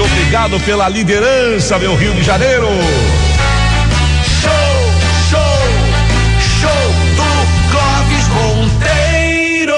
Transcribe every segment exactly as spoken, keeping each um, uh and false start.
obrigado pela liderança, meu Rio de Janeiro. Show, show, show do Clóvis Monteiro.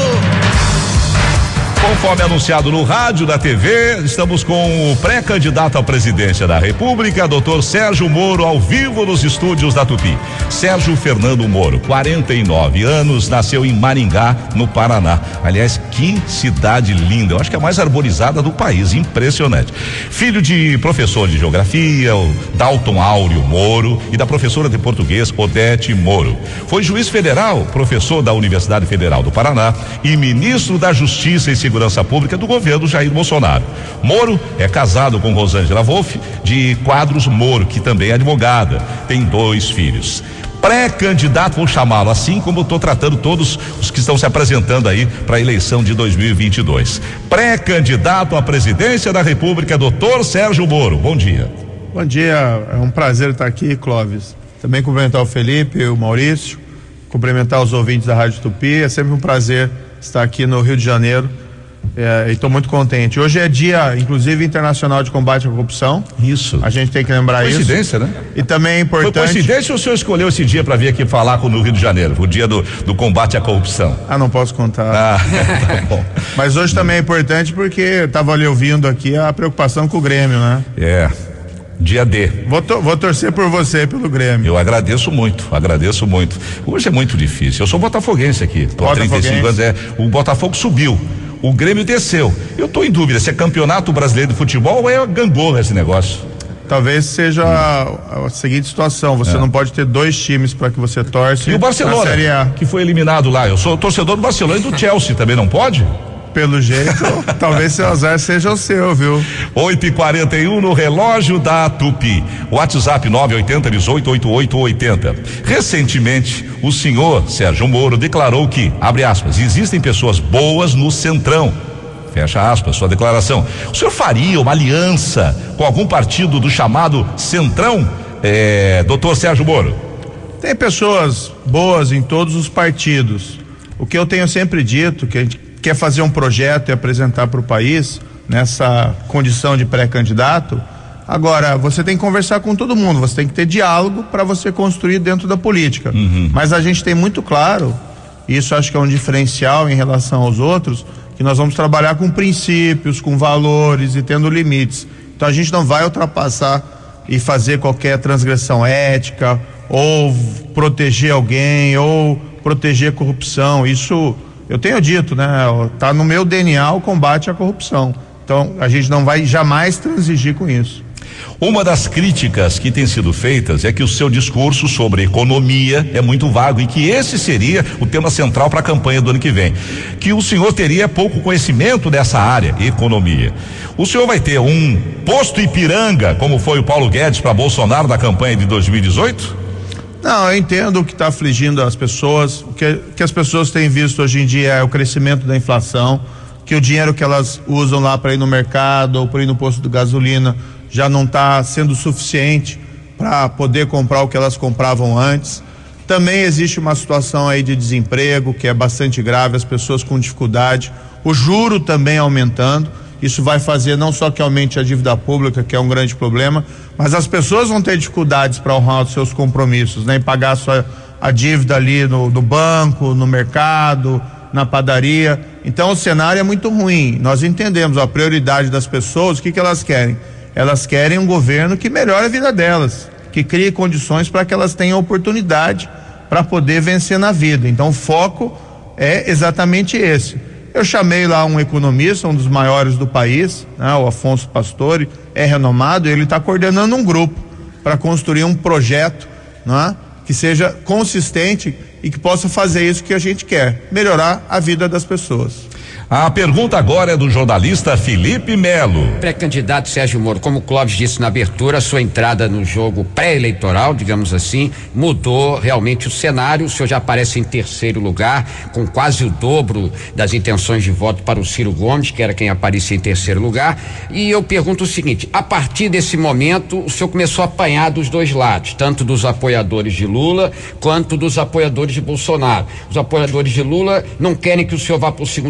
Conforme anunciado no rádio, da T V, estamos com o pré-candidato à presidência da República, doutor Sérgio Moro, ao vivo nos estúdios da Tupi. Sérgio Fernando Moro, quarenta e nove anos, nasceu em Maringá, no Paraná. Aliás, que cidade linda, eu acho que é a mais arborizada do país, impressionante. Filho de professor de geografia, o Dalton Áureo Moro, e da professora de português, Odete Moro. Foi juiz federal, professor da Universidade Federal do Paraná e ministro da Justiça e Segurança Pública do governo Jair Bolsonaro. Moro é casado com Rosângela Wolff, de Quadros Moro, que também é advogada. Tem dois filhos. Pré-candidato, vou chamá-lo assim como estou tratando todos os que estão se apresentando aí para a eleição de dois mil e vinte e dois. Pré-candidato à presidência da República, doutor Sérgio Moro. Bom dia. Bom dia, é um prazer estar aqui, Clóvis. Também cumprimentar o Felipe e o Maurício, cumprimentar os ouvintes da Rádio Tupi. É sempre um prazer estar aqui no Rio de Janeiro. É, e estou muito contente. Hoje é dia, inclusive, internacional de combate à corrupção. Isso. A gente tem que lembrar coincidência, isso. Coincidência, né? E também é importante. Foi coincidência ou o senhor escolheu esse dia para vir aqui falar com, no Rio de Janeiro, o dia do, do combate à corrupção? Ah, não posso contar. Ah, tá bom. Mas hoje também é importante porque estava ali ouvindo aqui a preocupação com o Grêmio, né? É. Dia D. Vou, to, vou torcer por você e pelo Grêmio. Eu agradeço muito, agradeço muito. Hoje é muito difícil. Eu sou botafoguense aqui. Tô há trinta e cinco anos. É, o Botafogo subiu. O Grêmio desceu. Eu tô em dúvida se é campeonato brasileiro de futebol ou é gangorra esse negócio. Talvez seja a, a seguinte situação, você é. não pode ter dois times para que você torce. E o Barcelona, Série A, que foi eliminado lá. Eu sou torcedor do Barcelona e do Chelsea, também não pode? Pelo jeito, talvez seu azar seja o seu, viu? oito e quarenta e um no relógio da Tupi. WhatsApp nove oito zero, dezoito, oitenta e oito oitenta. Recentemente, o senhor Sérgio Moro declarou que, abre aspas, existem pessoas boas no Centrão. Fecha aspas, sua declaração. O senhor faria uma aliança com algum partido do chamado Centrão, é, doutor Sérgio Moro? Tem pessoas boas em todos os partidos. O que eu tenho sempre dito, que a gente quer fazer um projeto e apresentar para o país nessa condição de pré-candidato. Agora, você tem que conversar com todo mundo, você tem que ter diálogo para você construir dentro da política. Uhum. Mas a gente tem muito claro, isso acho que é um diferencial em relação aos outros, que nós vamos trabalhar com princípios, com valores e tendo limites. Então a gente não vai ultrapassar e fazer qualquer transgressão ética ou proteger alguém ou proteger corrupção. Isso eu tenho dito, né? Tá no meu D N A o combate à corrupção. Então, a gente não vai jamais transigir com isso. Uma das críticas que tem sido feitas é que o seu discurso sobre economia é muito vago e que esse seria o tema central para a campanha do ano que vem. Que o senhor teria pouco conhecimento dessa área, economia. O senhor vai ter um posto Ipiranga, como foi o Paulo Guedes para Bolsonaro na campanha de dois mil e dezoito? Não, eu entendo o que está afligindo as pessoas. O que, que as pessoas têm visto hoje em dia é o crescimento da inflação, que o dinheiro que elas usam lá para ir no mercado ou para ir no posto de gasolina já não está sendo suficiente para poder comprar o que elas compravam antes. Também existe uma situação aí de desemprego que é bastante grave, as pessoas com dificuldade, o juro também aumentando. Isso vai fazer não só que aumente a dívida pública, que é um grande problema, mas as pessoas vão ter dificuldades para honrar os seus compromissos, né? E pagar a, sua, a dívida ali no, no banco, no mercado, na padaria. Então o cenário é muito ruim. Nós entendemos a prioridade das pessoas, o que que elas querem? Elas querem um governo que melhore a vida delas, que crie condições para que elas tenham oportunidade para poder vencer na vida. Então o foco é exatamente esse. Eu chamei lá um economista, um dos maiores do país, né, o Afonso Pastore, é renomado, e ele está coordenando um grupo para construir um projeto, né, que seja consistente e que possa fazer isso que a gente quer, melhorar a vida das pessoas. A pergunta agora é do jornalista Felipe Melo. Pré-candidato Sérgio Moro, como o Clóvis disse na abertura, a sua entrada no jogo pré-eleitoral, digamos assim, mudou realmente o cenário. O senhor já aparece em terceiro lugar, com quase o dobro das intenções de voto para o Ciro Gomes, que era quem aparecia em terceiro lugar. E eu pergunto o seguinte: a partir desse momento, o senhor começou a apanhar dos dois lados, tanto dos apoiadores de Lula quanto dos apoiadores de Bolsonaro. Os apoiadores de Lula não querem que o senhor vá para o segundo turno,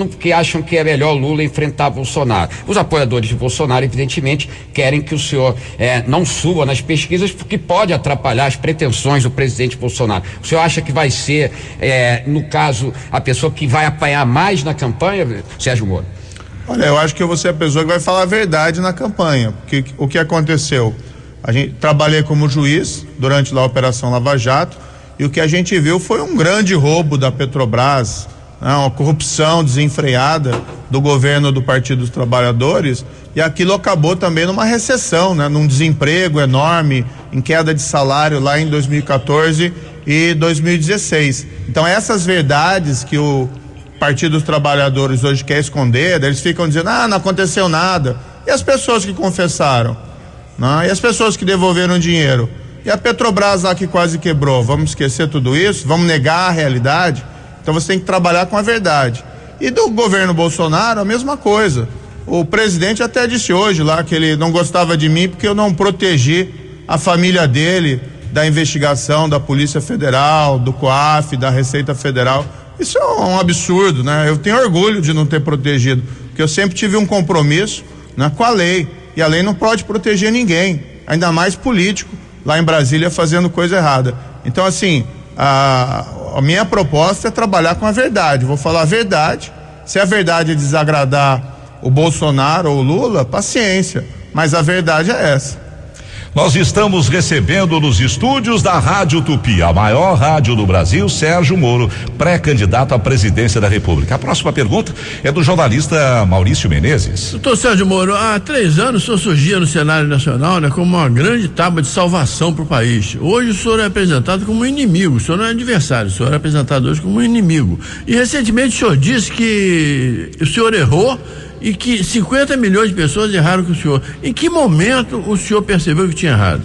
mudam porque acham que é melhor Lula enfrentar Bolsonaro. Os apoiadores de Bolsonaro, evidentemente, querem que o senhor eh, não suba nas pesquisas porque pode atrapalhar as pretensões do presidente Bolsonaro. O senhor acha que vai ser, eh, no caso, a pessoa que vai apanhar mais na campanha, Sérgio Moro? Olha, eu acho que eu vou ser a pessoa que vai falar a verdade na campanha, porque o que aconteceu? A gente trabalhei como juiz durante lá a Operação Lava Jato e o que a gente viu foi um grande roubo da Petrobras, né, uma corrupção desenfreada do governo do Partido dos Trabalhadores, e aquilo acabou também numa recessão, né, num desemprego enorme, em queda de salário lá em dois mil e quatorze e dois mil e dezesseis. Então essas verdades que o Partido dos Trabalhadores hoje quer esconder, eles ficam dizendo, ah, não aconteceu nada. E as pessoas que confessaram? Não, e as pessoas que devolveram dinheiro? E a Petrobras lá que quase quebrou? Vamos esquecer tudo isso? Vamos negar a realidade? Então você tem que trabalhar com a verdade. E do governo Bolsonaro, a mesma coisa. O presidente até disse hoje lá que ele não gostava de mim porque eu não protegi a família dele da investigação da Polícia Federal, do COAF, da Receita Federal. Isso é um absurdo, né? Eu tenho orgulho de não ter protegido, porque eu sempre tive um compromisso, né, com a lei. E a lei não pode proteger ninguém, ainda mais político, lá em Brasília fazendo coisa errada. Então, assim, a, a minha proposta é trabalhar com a verdade. Vou falar a verdade. Se a verdade é desagradar o Bolsonaro ou o Lula, paciência. Mas a verdade é essa. Nós estamos recebendo nos estúdios da Rádio Tupi, a maior rádio do Brasil, Sérgio Moro, pré-candidato à presidência da República. A próxima pergunta é do jornalista Maurício Menezes. Doutor Sérgio Moro, há três anos o senhor surgia no cenário nacional, né, como uma grande tábua de salvação para o país. Hoje o senhor é apresentado como um inimigo, o senhor não é adversário, o senhor é apresentado hoje como um inimigo. E recentemente o senhor disse que o senhor errou e que cinquenta milhões de pessoas erraram com o senhor. Em que momento o senhor percebeu que tinha errado?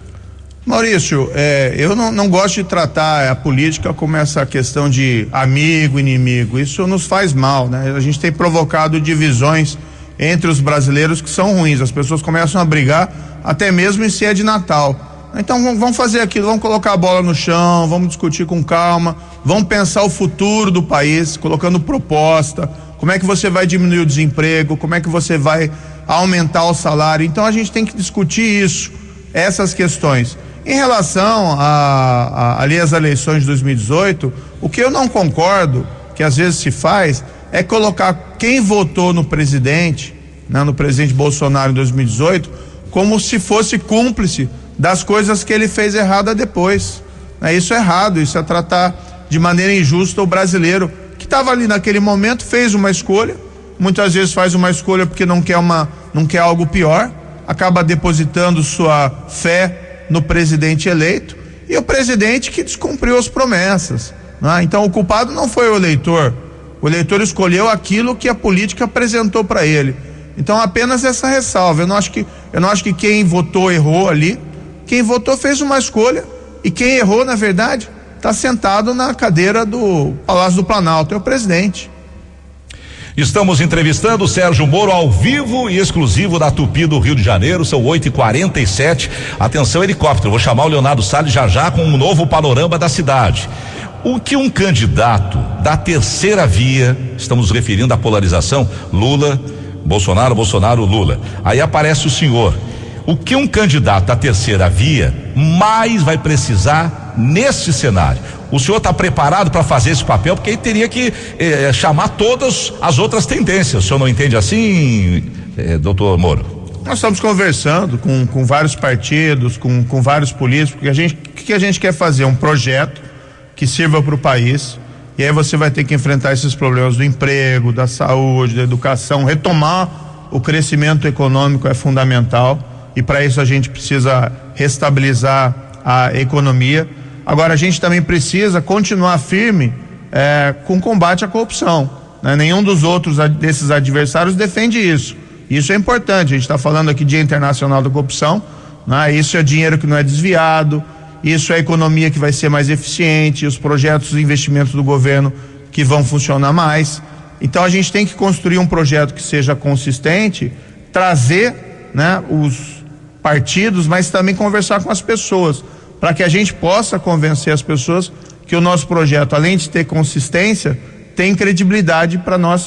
Maurício, é, eu não, não gosto de tratar a política como essa questão de amigo, inimigo. Isso nos faz mal, né? A gente tem provocado divisões entre os brasileiros que são ruins. As pessoas começam a brigar até mesmo em se é de Natal. Então vamos fazer aquilo, vamos colocar a bola no chão, vamos discutir com calma, vamos pensar o futuro do país, colocando proposta. Como é que você vai diminuir o desemprego? Como é que você vai aumentar o salário? Então a gente tem que discutir isso, essas questões. Em relação a, a, ali às eleições de dois mil e dezoito, o que eu não concordo, que às vezes se faz, é colocar quem votou no presidente, né, no presidente Bolsonaro em dois mil e dezoito, como se fosse cúmplice das coisas que ele fez errada depois. É, isso é errado, isso é tratar de maneira injusta o brasileiro que estava ali naquele momento, fez uma escolha, muitas vezes faz uma escolha porque não quer uma, não quer algo pior, acaba depositando sua fé no presidente eleito, e o presidente que descumpriu as promessas, né? Então o culpado não foi o eleitor, o eleitor escolheu aquilo que a política apresentou para ele. Então apenas essa ressalva, eu não acho que, eu não acho que quem votou errou ali, quem votou fez uma escolha, e quem errou, na verdade, está sentado na cadeira do Palácio do Planalto, é o presidente. Estamos entrevistando o Sérgio Moro ao vivo e exclusivo da Tupi do Rio de Janeiro, são oito e quarenta e sete. Atenção, helicóptero, vou chamar o Leonardo Salles já já com um novo panorama da cidade. O que um candidato da terceira via, estamos referindo à polarização Lula, Bolsonaro, Bolsonaro, Lula, aí aparece o senhor. O que um candidato da terceira via mais vai precisar nesse cenário? O senhor está preparado para fazer esse papel? Porque ele teria que eh, chamar todas as outras tendências. O senhor não entende assim, eh, doutor Moro? Nós estamos conversando com, com vários partidos, com, com vários políticos, porque a gente, o que a gente quer fazer? Um projeto que sirva para o país, e aí você vai ter que enfrentar esses problemas do emprego, da saúde, da educação. Retomar o crescimento econômico é fundamental, e para isso a gente precisa restabilizar a economia. Agora a gente também precisa continuar firme eh, com combate à corrupção, né? Nenhum dos outros desses adversários defende isso. Isso é importante. A gente está falando aqui Dia Internacional da Corrupção, né? Isso é dinheiro que não é desviado, isso é economia que vai ser mais eficiente, os projetos e investimentos do governo que vão funcionar mais. Então a gente tem que construir um projeto que seja consistente, trazer, né, os partidos, mas também conversar com as pessoas, para que a gente possa convencer as pessoas que o nosso projeto, além de ter consistência, tem credibilidade para nós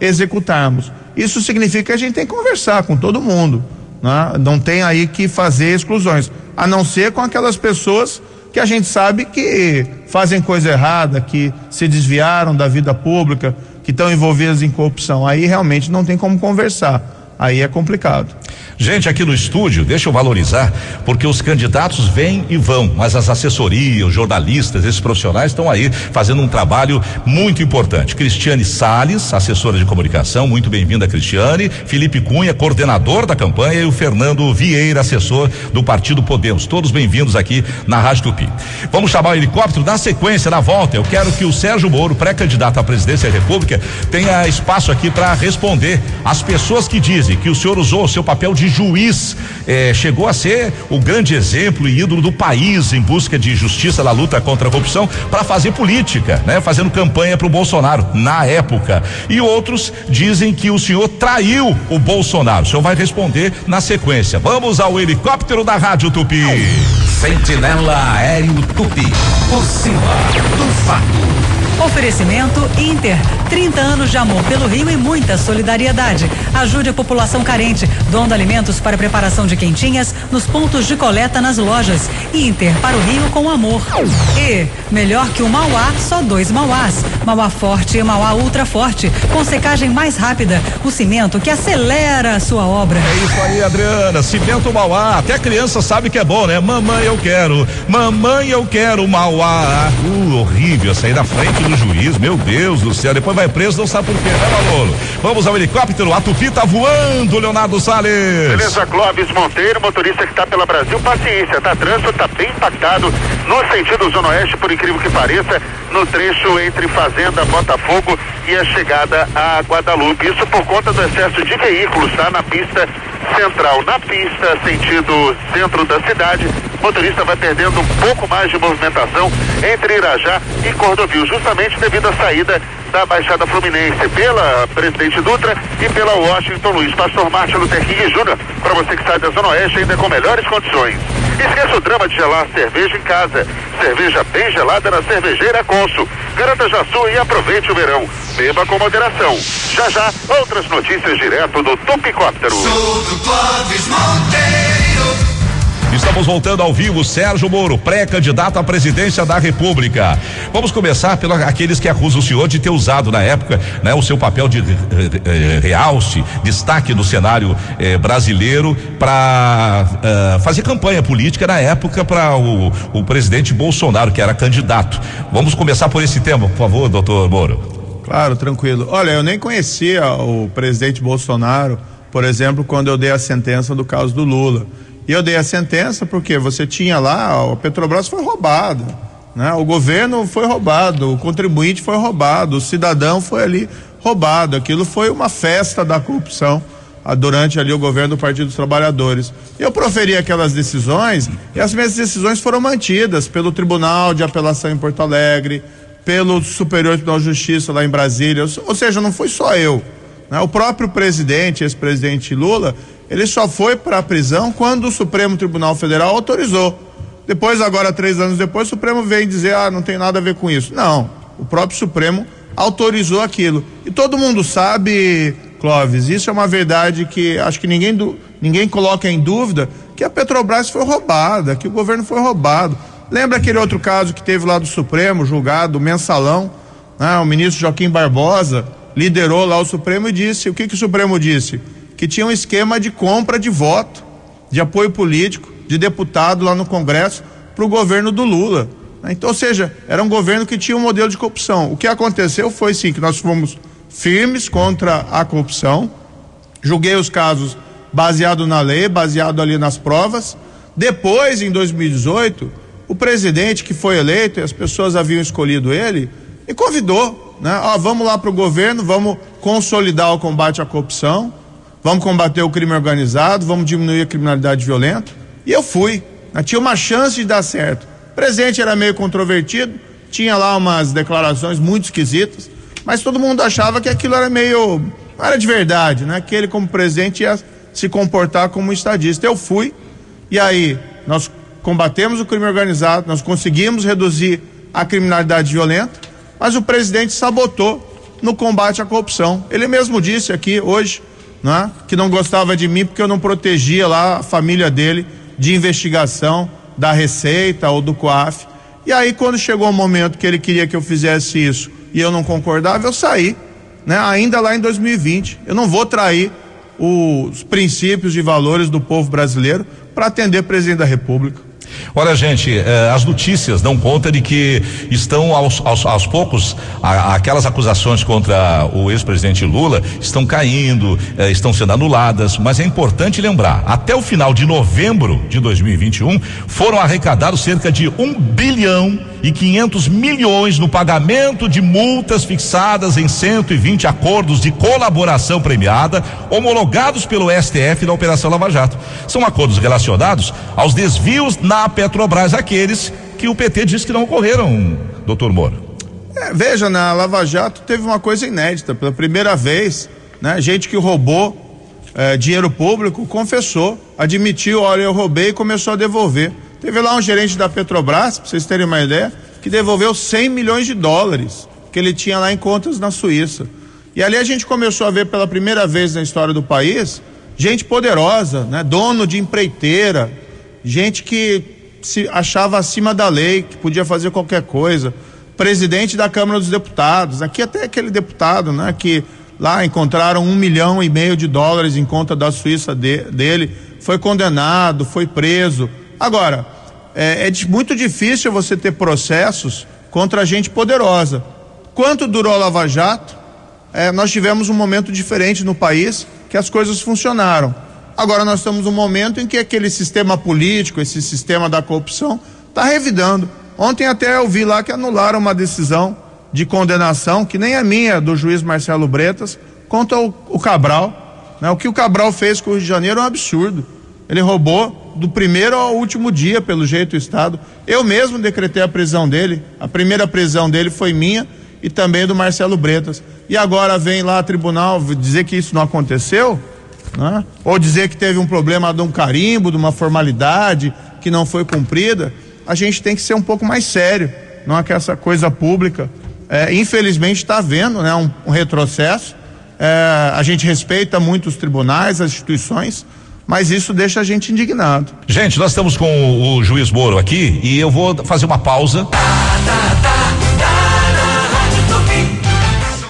executarmos. Isso significa que a gente tem que conversar com todo mundo, né? Não tem aí que fazer exclusões, a não ser com aquelas pessoas que a gente sabe que fazem coisa errada, que se desviaram da vida pública, que estão envolvidas em corrupção. Aí realmente não tem como conversar, aí é complicado. Gente, aqui no estúdio, deixa eu valorizar, porque os candidatos vêm e vão, mas as assessorias, os jornalistas, esses profissionais estão aí fazendo um trabalho muito importante. Cristiane Salles, assessora de comunicação, muito bem-vinda, Cristiane. Felipe Cunha, coordenador da campanha, e o Fernando Vieira, assessor do Partido Podemos. Todos bem-vindos aqui na Rádio Tupi. Vamos chamar o helicóptero. Na sequência, na volta, eu quero que o Sérgio Moro, pré-candidato à presidência da República, tenha espaço aqui para responder às pessoas que dizem que o senhor usou o seu papel de juiz, eh, chegou a ser o grande exemplo e ídolo do país em busca de justiça na luta contra a corrupção para fazer política, né? Fazendo campanha para o Bolsonaro na época. E outros dizem que o senhor traiu o Bolsonaro. O senhor vai responder na sequência. Vamos ao helicóptero da Rádio Tupi. Sentinela Aéreo Tupi, por cima do fato. Oferecimento Inter, trinta anos de amor pelo Rio e muita solidariedade. Ajude a população carente, doando alimentos para preparação de quentinhas nos pontos de coleta nas lojas. Inter, para o Rio com amor. E, melhor que o Mauá, só dois Mauás. Mauá Forte e Mauá Ultra Forte, com secagem mais rápida. O cimento que acelera a sua obra. É isso aí, Adriana, cimento Mauá, até criança sabe que é bom, né? Mamãe eu quero, mamãe eu quero Mauá. Uh, horrível, sair da frente do juiz, meu Deus do céu, depois vai preso, não sabe por quê, né, Manolo? Vamos ao helicóptero, a Tupi tá voando, Leonardo Salles. Beleza, Clóvis Monteiro, motorista que tá pela Brasil, paciência, tá? Trânsito tá bem impactado no sentido Zona Oeste, por incrível que pareça, no trecho entre Fazenda, Botafogo e a chegada a Guadalupe. Isso por conta do excesso de veículos, tá? Na pista central. Na pista, sentido centro da cidade, o motorista vai perdendo um pouco mais de movimentação entre Irajá e Cordovil, justamente devido à saída da Baixada Fluminense pela Presidente Dutra e pela Washington Luiz. Pastor Martin Luther King Júnior, para você que sai da Zona Oeste ainda com melhores condições. Esqueça o drama de gelar cerveja em casa. Cerveja bem gelada na Cervejeira Consul. Garanta já sua e aproveite o verão. Beba com moderação. Já já, outras notícias direto do Tupicóptero. Sou do Clóvis Monteiro. Estamos voltando ao vivo, Sérgio Moro, pré-candidato à presidência da República. Vamos começar pelos aqueles que acusam o senhor de ter usado na época, né, o seu papel de eh, realce, destaque no cenário eh, brasileiro para eh, fazer campanha política na época para o, o presidente Bolsonaro, que era candidato. Vamos começar por esse tema, por favor, doutor Moro. Claro, tranquilo. Olha, eu nem conhecia o presidente Bolsonaro, por exemplo, quando eu dei a sentença do caso do Lula. E eu dei a sentença porque você tinha lá, a Petrobras foi roubada, né? O governo foi roubado, o contribuinte foi roubado, o cidadão foi ali roubado. Aquilo foi uma festa da corrupção ah, durante ali o governo do Partido dos Trabalhadores. Eu proferi aquelas decisões e as minhas decisões foram mantidas pelo Tribunal de Apelação em Porto Alegre, pelo Superior Tribunal de Justiça lá em Brasília, ou seja, não foi só eu, né? O próprio presidente, ex-presidente Lula, ele só foi para a prisão quando o Supremo Tribunal Federal autorizou. Depois, agora, três anos depois, o Supremo vem dizer, ah, não tem nada a ver com isso. Não, o próprio Supremo autorizou aquilo. E todo mundo sabe, Clóvis, isso é uma verdade que acho que ninguém, ninguém coloca em dúvida, que a Petrobras foi roubada, que o governo foi roubado. Lembra aquele outro caso que teve lá do Supremo, julgado, o mensalão, né? O ministro Joaquim Barbosa liderou lá o Supremo e disse, o que que o Supremo disse? Que tinha um esquema de compra de voto, de apoio político, de deputado lá no Congresso para o governo do Lula. Então, ou seja, era um governo que tinha um modelo de corrupção. O que aconteceu foi sim, que nós fomos firmes contra a corrupção, julguei os casos baseado na lei, baseado ali nas provas. Depois, em dois mil e dezoito, o presidente que foi eleito, e as pessoas haviam escolhido ele, me convidou, né? Ó, vamos lá para o governo, vamos consolidar o combate à corrupção, vamos combater o crime organizado, vamos diminuir a criminalidade violenta. E eu fui, né? Tinha uma chance de dar certo. O presidente era meio controvertido, tinha lá umas declarações muito esquisitas, mas todo mundo achava que aquilo era meio, não era de verdade, né? Que ele como presidente ia se comportar como um estadista. Eu fui, e aí nós combatemos o crime organizado, nós conseguimos reduzir a criminalidade violenta, mas o presidente sabotou no combate à corrupção. Ele mesmo disse aqui hoje, né, que não gostava de mim porque eu não protegia lá a família dele de investigação da Receita ou do COAF. E aí, quando chegou o momento que ele queria que eu fizesse isso e eu não concordava, eu saí, né? Ainda lá em dois mil e vinte. Eu não vou trair os princípios e valores do povo brasileiro para atender o presidente da República. Olha, gente, eh, as notícias dão conta de que estão aos, aos, aos poucos a, aquelas acusações contra o ex-presidente Lula estão caindo, eh, estão sendo anuladas, mas é importante lembrar, até o final de novembro de dois mil e vinte e um foram arrecadados cerca de um bilhão e quinhentos milhões no pagamento de multas fixadas em cento e vinte acordos de colaboração premiada homologados pelo S T F na Operação Lava Jato. São acordos relacionados aos desvios na Petrobras, aqueles que o P T disse que não ocorreram, doutor Moro. É, veja, na Lava Jato teve uma coisa inédita, pela primeira vez, né, gente que roubou é, dinheiro público confessou, admitiu, olha, eu roubei e começou a devolver. Teve lá um gerente da Petrobras, para vocês terem uma ideia, que devolveu cem milhões de dólares que ele tinha lá em contas na Suíça. E ali a gente começou a ver pela primeira vez na história do país, gente poderosa, né, dono de empreiteira, gente que se achava acima da lei, que podia fazer qualquer coisa, presidente da Câmara dos Deputados, aqui até aquele deputado, né, que lá encontraram um milhão e meio de dólares em conta da Suíça de, dele, foi condenado, foi preso. Agora, é, é muito difícil você ter processos contra gente poderosa. Quanto durou a Lava Jato, é, nós tivemos um momento diferente no país, que as coisas funcionaram. Agora nós estamos num momento em que aquele sistema político, esse sistema da corrupção, está revidando. Ontem até eu vi lá que anularam uma decisão de condenação, que nem a minha, do juiz Marcelo Bretas, contra o, o Cabral. Né? O que o Cabral fez com o Rio de Janeiro é um absurdo. Ele roubou do primeiro ao último dia, pelo jeito, o Estado. Eu mesmo decretei a prisão dele. A primeira prisão dele foi minha e também do Marcelo Bretas. E agora vem lá a tribunal dizer que isso não aconteceu, né? Ou dizer que teve um problema de um carimbo, de uma formalidade que não foi cumprida. A gente tem que ser um pouco mais sério, não é que essa coisa pública, é, infelizmente está havendo, né, um, um retrocesso. É, a gente respeita muito os tribunais, as instituições, mas isso deixa a gente indignado. Gente, nós estamos com o, o juiz Moro aqui e eu vou fazer uma pausa.